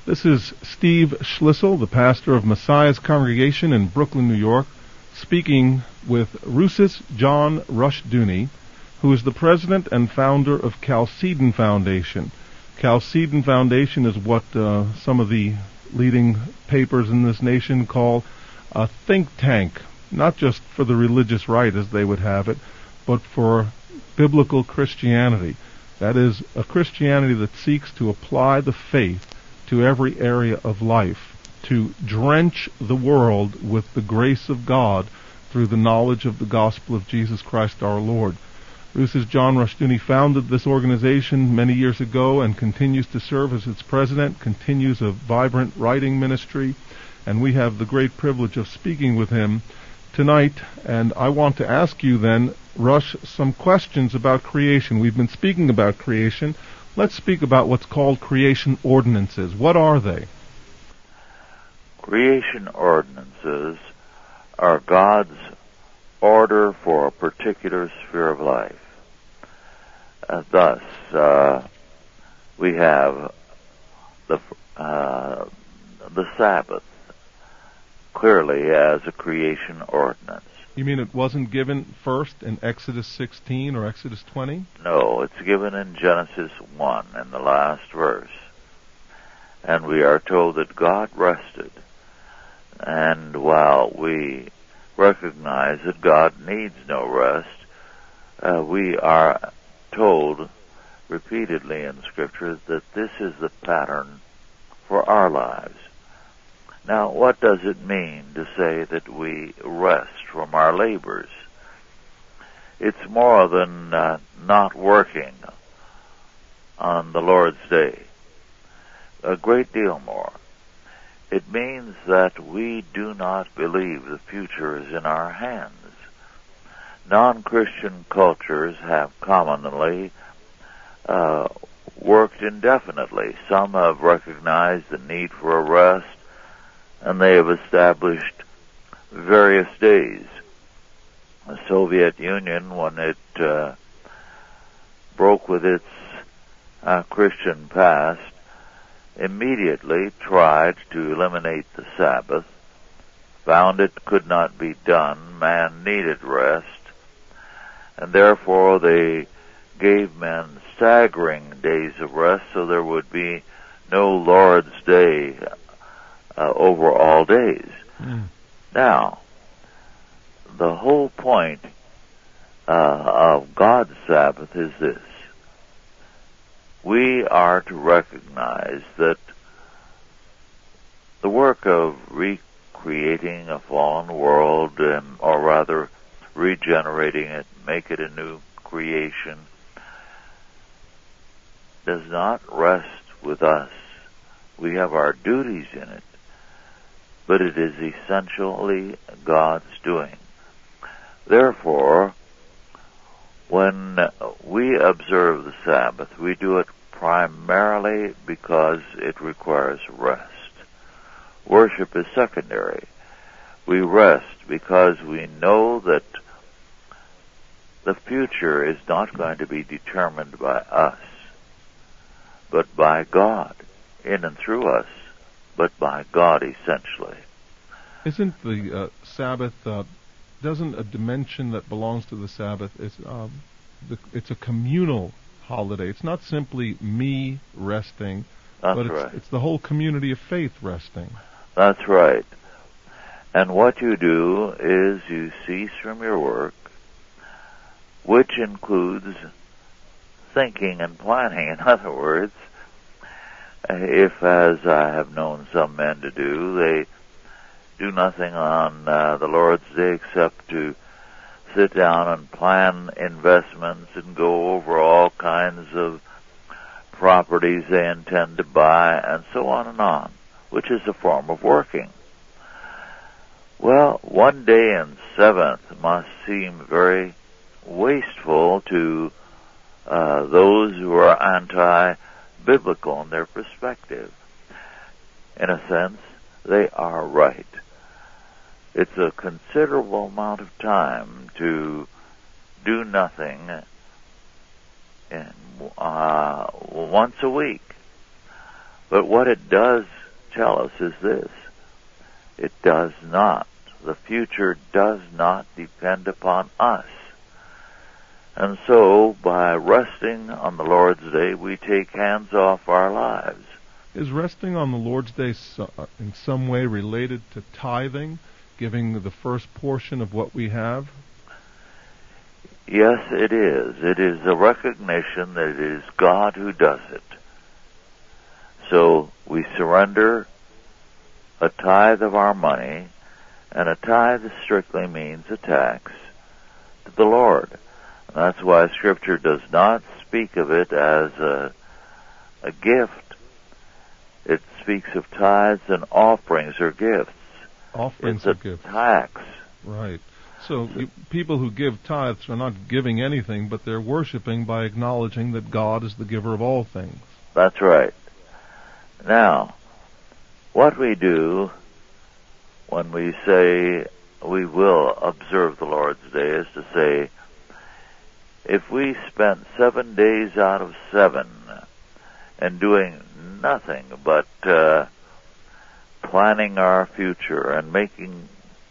This is Steve Schlissel, the pastor of Messiah's Congregation in Brooklyn, New York, speaking with Rousas John Rushdoony, who is the president and founder of Chalcedon Foundation. Chalcedon Foundation is what some of the leading papers in this nation call a think tank, not just for the religious right as they would have it, but for biblical Christianity. That is, a Christianity that seeks to apply the faith to every area of life, to drench the world with the grace of God through the knowledge of the gospel of Jesus Christ our Lord. Rousas John Rushdoony founded this organization many years ago and continues to serve as its president, continues a vibrant writing ministry, and we have the great privilege of speaking with him tonight. And I want to ask you then, Rush, some questions about creation. We've been speaking about creation. Let's speak about what's called creation ordinances. What are they? Creation ordinances are God's order for a particular sphere of life. Thus, we have the Sabbath clearly as a creation ordinance. You mean it wasn't given first in Exodus 16 or Exodus 20? No, it's given in Genesis 1 in the last verse. And we are told that God rested. And while we recognize that God needs no rest, we are told repeatedly in Scripture that this is the pattern for our lives. Now, what does it mean to say that we rest from our labors? It's more than not working on the Lord's day. A great deal more. It means that we do not believe the future is in our hands. Non-Christian cultures have commonly worked indefinitely. Some have recognized the need for a rest, and they have established various days. The Soviet Union, when it broke with its Christian past, immediately tried to eliminate the Sabbath, found it could not be done, man needed rest, and therefore they gave men staggering days of rest so there would be no Lord's Day over all days. Now, the whole point of God's Sabbath is this. We are to recognize that the work of recreating a fallen world, or rather regenerating it, make it a new creation, does not rest with us. We have our duties in it, but it is essentially God's doing. Therefore, when we observe the Sabbath, we do it primarily because it requires rest. Worship is secondary. We rest because we know that the future is not going to be determined by us, but by God, in and through us, but by God essentially. Isn't the Sabbath, doesn't a dimension that belongs to the Sabbath, it's a communal holiday. It's not simply me resting, but it's the whole community of faith resting. That's right. And what you do is you cease from your work, which includes thinking and planning. In other words, if, as I have known some men to do, they do nothing on the Lord's Day except to sit down and plan investments and go over all kinds of properties they intend to buy, and so on, which is a form of working. Well, one day in seventh must seem very wasteful to those who are anti-biblical in their perspective. In a sense, they are right. It's a considerable amount of time to do nothing once a week. But what it does tell us is this. It does not. The future does not depend upon us. And so, by resting on the Lord's Day, we take hands off our lives. Is resting on the Lord's Day in some way related to tithing, giving the first portion of what we have? Yes, it is. It is a recognition that it is God who does it. So we surrender a tithe of our money, and a tithe strictly means a tax, to the Lord. And that's why Scripture does not speak of it as a gift. It speaks of tithes and offerings or gifts. Offerings or gifts. It's a tax. Right. So people who give tithes are not giving anything, but they're worshiping by acknowledging that God is the giver of all things. That's right. Now, what we do when we say we will observe the Lord's Day is to say, if we spent 7 days out of 7 and doing nothing but planning our future and making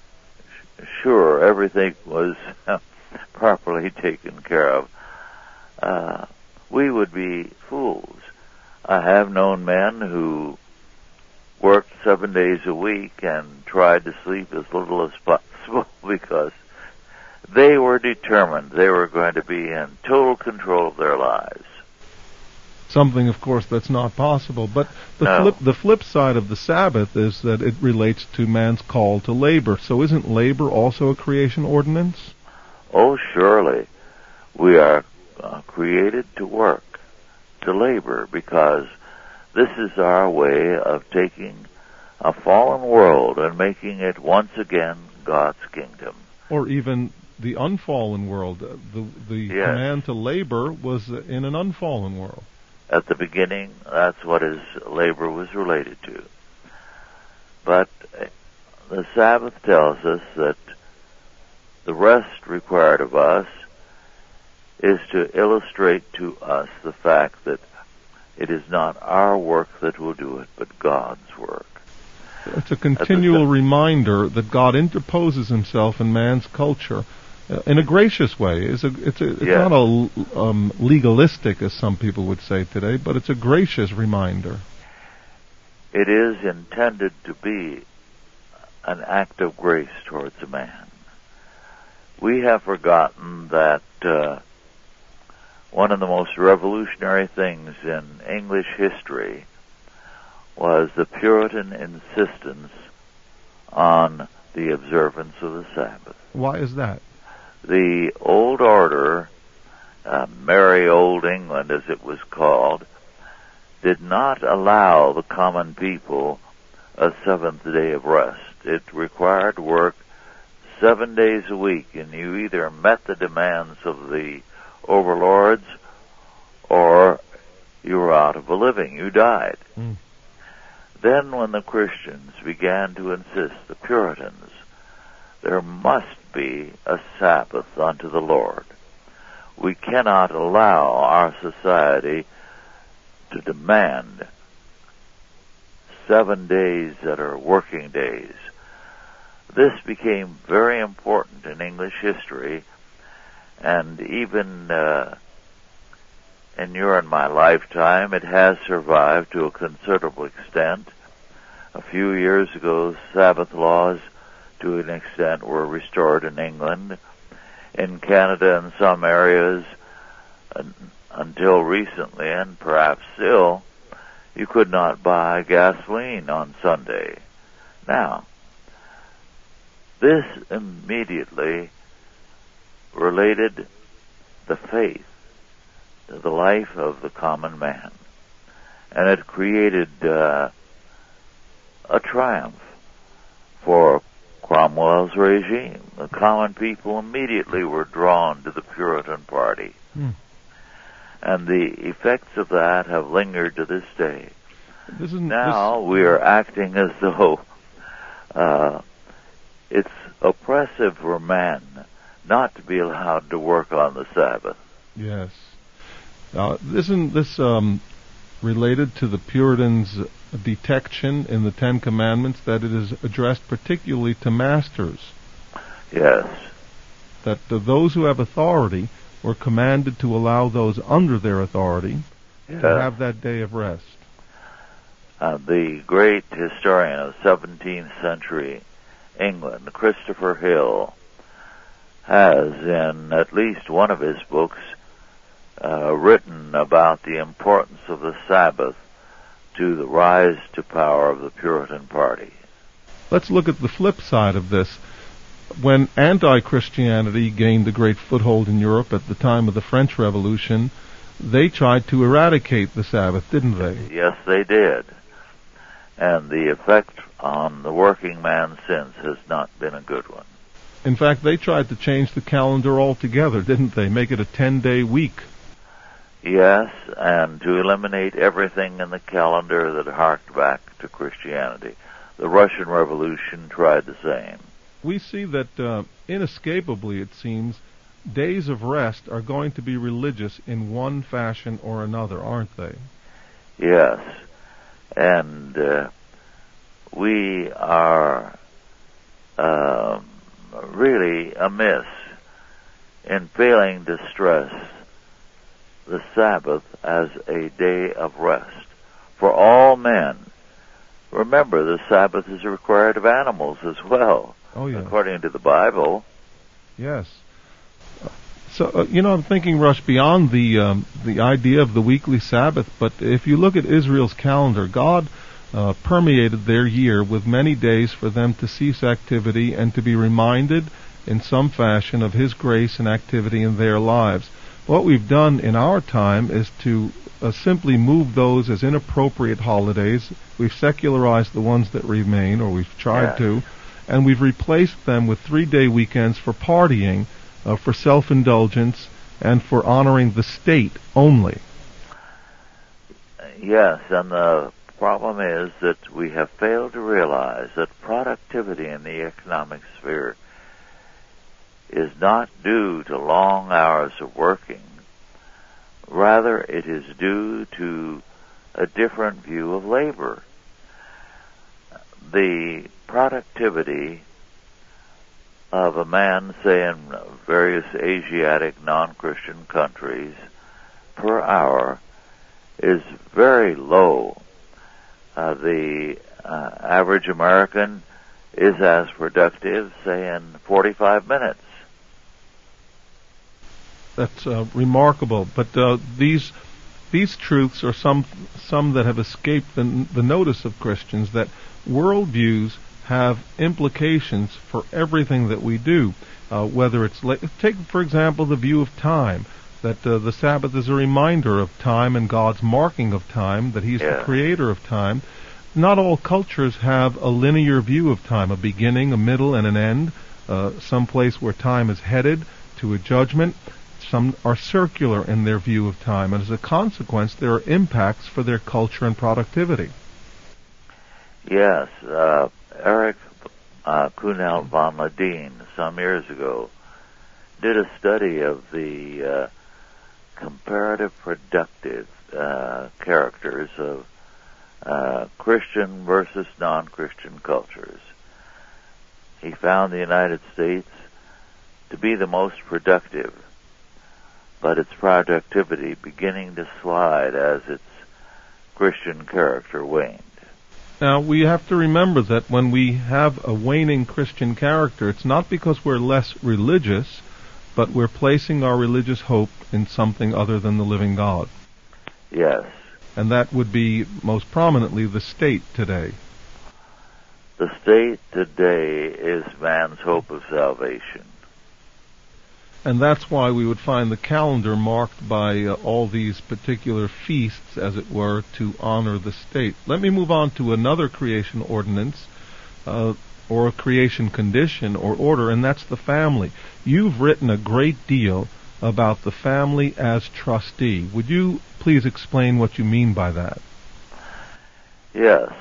sure everything was properly taken care of, we would be fools. I have known men who worked 7 days a week and tried to sleep as little as possible because they were determined they were going to be in total control of their lives. Something, of course, that's not possible. But the flip side of the Sabbath is that it relates to man's call to labor. So isn't labor also a creation ordinance? Oh, surely. We are created to work, to labor, because this is our way of taking a fallen world and making it once again God's kingdom. Or even the unfallen world. The Yes. command to labor was in an unfallen world. At the beginning, that's what his labor was related to. But the Sabbath tells us that the rest required of us is to illustrate to us the fact that it is not our work that will do it, but God's work. It's a continual reminder that God interposes himself in man's culture in a gracious way. It's Yes. not a legalistic, as some people would say today, but it's a gracious reminder. It is intended to be an act of grace towards a man. We have forgotten that one of the most revolutionary things in English history was the Puritan insistence on the observance of the Sabbath. Why is that? The old order, Merry Old England as it was called, did not allow the common people a seventh day of rest. It required work 7 days a week, and you either met the demands of the overlords or you were out of a living. You died. Then when the Christians began to insist, the Puritans, there must be a Sabbath unto the Lord. We cannot allow our society to demand 7 days that are working days. This became very important in English history, and even in your and my lifetime, it has survived to a considerable extent. A few years ago, Sabbath laws, to an extent, were restored in England. In Canada and some areas, until recently, and perhaps still, you could not buy gasoline on Sunday. Now, this immediately related the faith to the life of the common man. And it created a triumph for Cromwell's regime. The common people immediately were drawn to the Puritan party. And the effects of that have lingered to this day. We are acting as though it's oppressive for man not to be allowed to work on the Sabbath. Yes. Now, isn't this related to the Puritans' detection in the Ten Commandments that it is addressed particularly to masters. Yes. That those who have authority were commanded to allow those under their authority to have that day of rest. The great historian of 17th century England, Christopher Hill, has in at least one of his books written about the importance of the Sabbath to the rise to power of the Puritan party. Let's look at the flip side of this. When anti-Christianity gained a great foothold in Europe at the time of the French Revolution, they tried to eradicate the Sabbath, didn't they? Yes, they did. And the effect on the working man since has not been a good one. In fact, they tried to change the calendar altogether, didn't they? Make it a 10-day week. Yes, and to eliminate everything in the calendar that harked back to Christianity. The Russian Revolution tried the same. We see that inescapably, it seems, days of rest are going to be religious in one fashion or another, aren't they? Yes, and we are really amiss in failing to stress the Sabbath as a day of rest for all men. Remember, the Sabbath is required of animals as well. Oh, yeah. According to the Bible. Yes. So, I'm thinking, Rush, beyond the idea of the weekly Sabbath, but if you look at Israel's calendar, God permeated their year with many days for them to cease activity and to be reminded in some fashion of His grace and activity in their lives. What we've done in our time is to simply move those as inappropriate holidays. We've secularized the ones that remain, or we've tried to, and we've replaced them with 3-day weekends for partying, for self-indulgence, and for honoring the state only. Yes, and the problem is that we have failed to realize that productivity in the economic sphere is not due to long hours of working. Rather, it is due to a different view of labor. The productivity of a man, say in various Asiatic non-Christian countries, per hour is very low. The average American is as productive, say, in 45 minutes. That's remarkable. But these truths are some that have escaped the notice of Christians, that worldviews have implications for everything that we do. Whether it's take, for example, the view of time, that the Sabbath is a reminder of time and God's marking of time, that He's the creator of time. Not all cultures have a linear view of time, a beginning, a middle, and an end, some place where time is headed to a judgment. Some are circular in their view of time, and as a consequence, there are impacts for their culture and productivity. Yes, Eric Kunal von Ladine, some years ago, did a study of the comparative productive characters of Christian versus non-Christian cultures. He found the United States to be the most productive, but its productivity beginning to slide as its Christian character waned. Now, we have to remember that when we have a waning Christian character, it's not because we're less religious, but we're placing our religious hope in something other than the living God. Yes. And that would be most prominently the state today. The state today is man's hope of salvation. And that's why we would find the calendar marked by all these particular feasts, as it were, to honor the state. Let me move on to another creation ordinance, or a creation condition or order, and that's the family. You've written a great deal about the family as trustee. Would you please explain what you mean by that? Yes.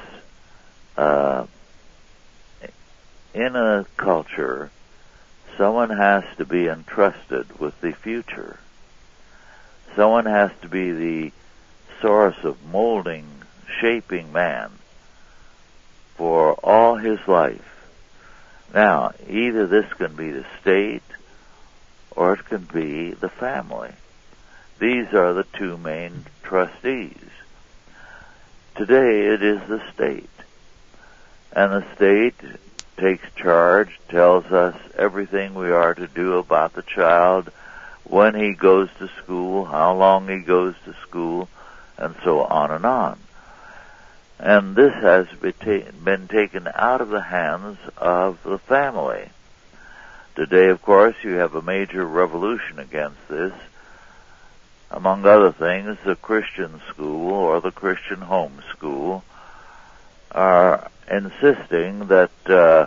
In a culture, someone has to be entrusted with the future. Someone has to be the source of molding, shaping man for all his life. Now, either this can be the state or it can be the family. These are the two main trustees. Today it is the state. And the state takes charge, tells us everything we are to do about the child, when he goes to school, how long he goes to school, and so on and on. And this has been taken out of the hands of the family. Today, of course, you have a major revolution against this. Among other things, the Christian school or the Christian home school are insisting that the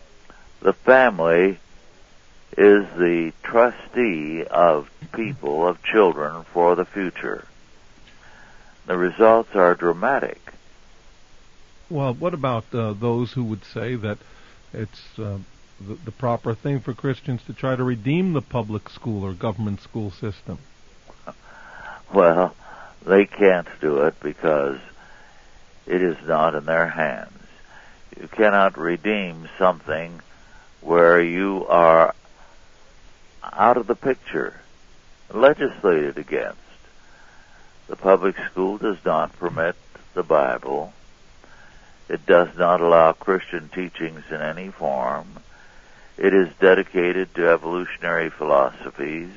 family is the trustee of people, of children, for the future. The results are dramatic. Well, what about those who would say that it's the proper thing for Christians to try to redeem the public school or government school system? Well, they can't do it because it is not in their hands. You cannot redeem something where you are out of the picture, legislated against. The public school does not permit the Bible. It does not allow Christian teachings in any form. It is dedicated to evolutionary philosophies.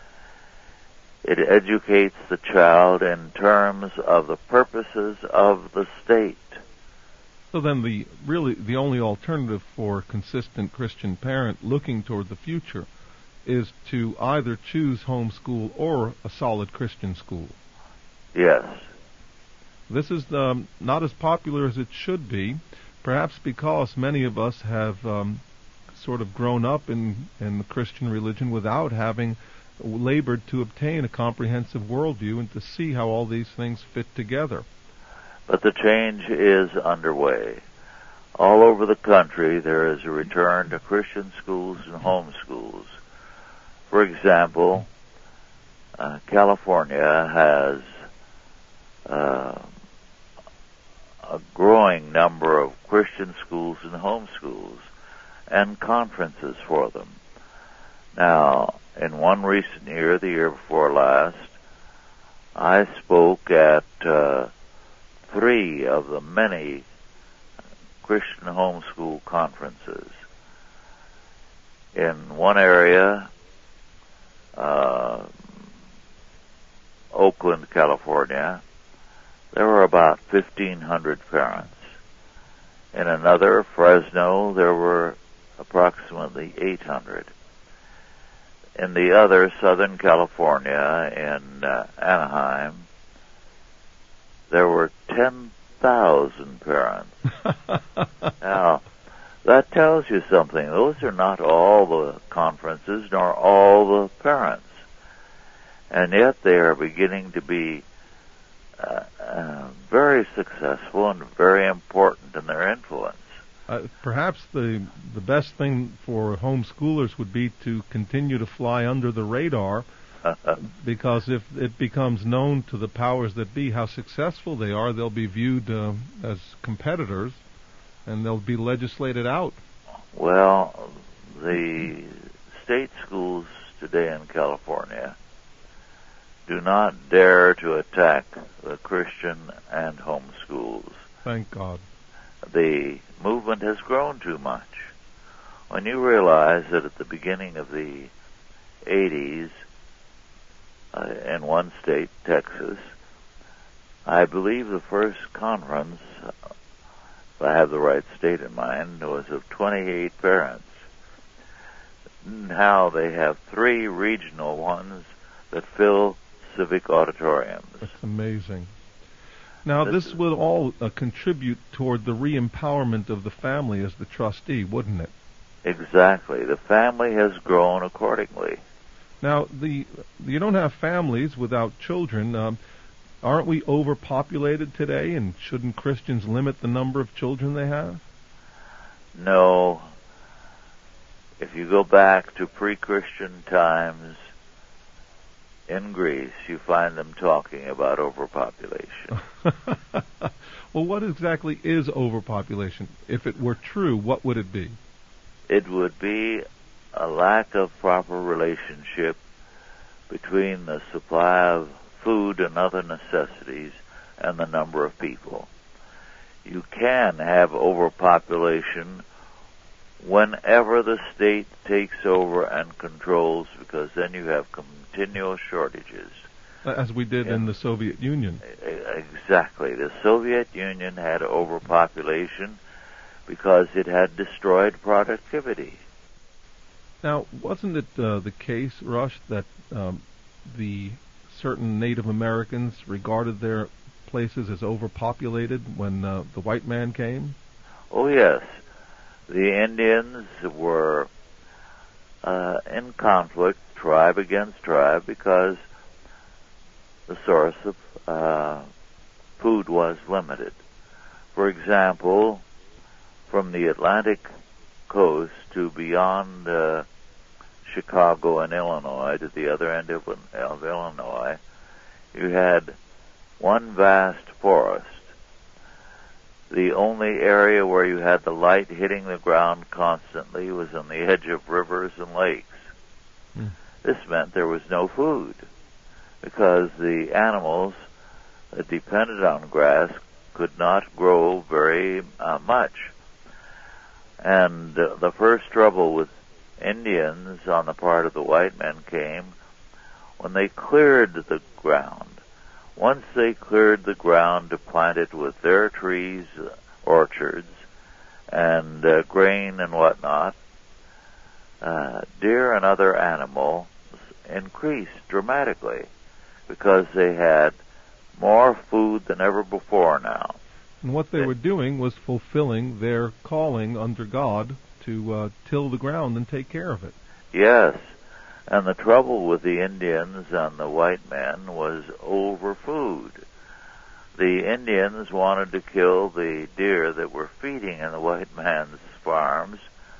It educates the child in terms of the purposes of the state. So then the only alternative for a consistent Christian parent looking toward the future is to either choose homeschool or a solid Christian school. Yes. This is not as popular as it should be, perhaps because many of us have sort of grown up in the Christian religion without having labored to obtain a comprehensive worldview and to see how all these things fit together. But the change is underway. All over the country there is a return to Christian schools and home schools. For example, California has a growing number of Christian schools and home schools and conferences for them. Now, in one recent year, the year before last, I spoke at 3 of the many Christian homeschool conferences. In one area, Oakland, California, there were about 1,500 parents. In another, Fresno, there were approximately 800. In the other, Southern California, in Anaheim, there were 10,000 parents. Now, that tells you something. Those are not all the conferences, nor all the parents. And yet they are beginning to be very successful and very important in their influence. Perhaps the best thing for homeschoolers would be to continue to fly under the radar, because if it becomes known to the powers that be how successful they are, they'll be viewed as competitors, and they'll be legislated out. Well, the state schools today in California do not dare to attack the Christian and home schools. Thank God. The movement has grown too much. When you realize that at the beginning of the 80s, in one state, Texas, I believe the first conference, if I have the right state in mind, was of 28 parents. Now they have 3 regional ones that fill civic auditoriums. That's amazing. Now, this will all contribute toward the re-empowerment of the family as the trustee, wouldn't it? Exactly. The family has grown accordingly. Now, you don't have families without children. Aren't we overpopulated today, and shouldn't Christians limit the number of children they have? No. If you go back to pre-Christian times, in Greece, you find them talking about overpopulation. Well, what exactly is overpopulation? If it were true, what would it be? It would be a lack of proper relationship between the supply of food and other necessities and the number of people. You can have overpopulation whenever the state takes over and controls, because then you have continual shortages. As we did in the Soviet Union. Exactly. The Soviet Union had overpopulation because it had destroyed productivity. Now, wasn't it the case, Rush, that the certain Native Americans regarded their places as overpopulated when the white man came? Oh, yes. The Indians were in conflict, tribe against tribe, because the source of food was limited. For example, from the Atlantic coast to beyond Chicago and Illinois, to the other end of Illinois, you had one vast forest. The only area where you had the light hitting the ground constantly was on the edge of rivers and lakes. This meant there was no food, because the animals that depended on grass could not grow very much. And the first trouble with Indians on the part of the white men came when they cleared the ground. Once they cleared the ground to plant it with their trees, orchards, and grain and whatnot, deer and other animals increased dramatically because they had more food than ever before now. And what they were doing was fulfilling their calling under God to till the ground and take care of it. Yes. And the trouble with the Indians and the white men was over food. The Indians wanted to kill the deer that were feeding in the white man's farms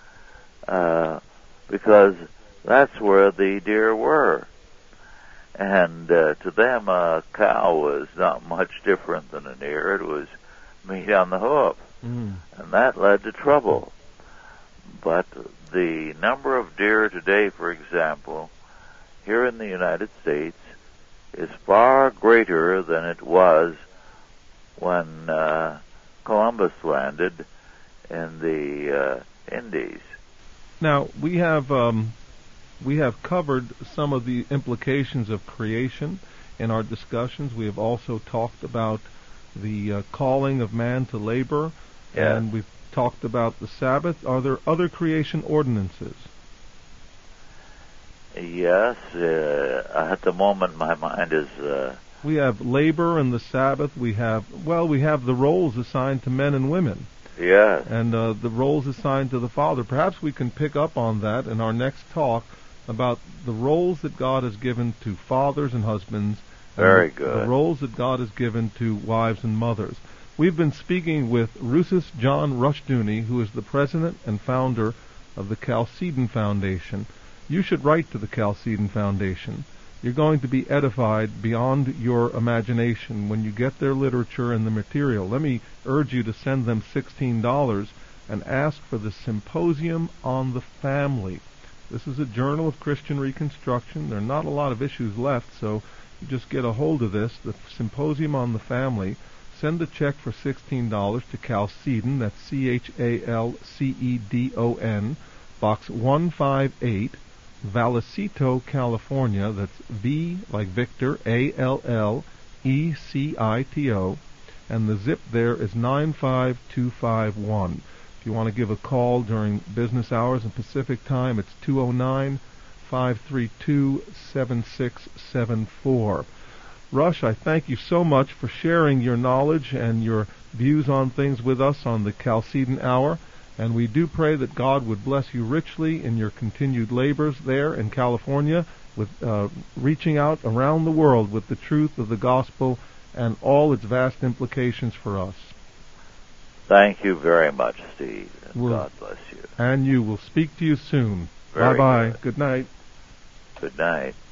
because that's where the deer were. And to them, a cow was not much different than a deer. It was meat on the hoof. And that led to trouble. But the number of deer today, for example, here in the United States, is far greater than it was when Columbus landed in the Indies. Now, we have covered some of the implications of creation in our discussions. We have also talked about the calling of man to labor, and we've talked about the Sabbath. Are there other creation ordinances? Yes. At the moment, my mind is... we have labor and the Sabbath. We have the roles assigned to men and women. Yes. And the roles assigned to the Father. Perhaps we can pick up on that in our next talk about the roles that God has given to fathers and husbands. Very good. The roles that God has given to wives and mothers. We've been speaking with Rousas John Rushdoony, who is the president and founder of the Chalcedon Foundation. You should write to the Chalcedon Foundation. You're going to be edified beyond your imagination when you get their literature and the material. Let me urge you to send them $16 and ask for the Symposium on the Family. This is a journal of Christian Reconstruction. There are not a lot of issues left, so you just get a hold of this, the Symposium on the Family. Send a check for $16 to Chalcedon, that's Chalcedon, Box 158, Vallecito, California, that's V like Victor, ALLECITO, and the zip there is 95251. If you want to give a call during business hours in Pacific time, it's 209-532-7674. Rush, I thank you so much for sharing your knowledge and your views on things with us on the Chalcedon Hour, and we do pray that God would bless you richly in your continued labors there in California with reaching out around the world with the truth of the gospel and all its vast implications for us. Thank you very much, Steve. And God bless you. And you. Will speak to you soon. Very Bye-bye. good. Good night. Good night.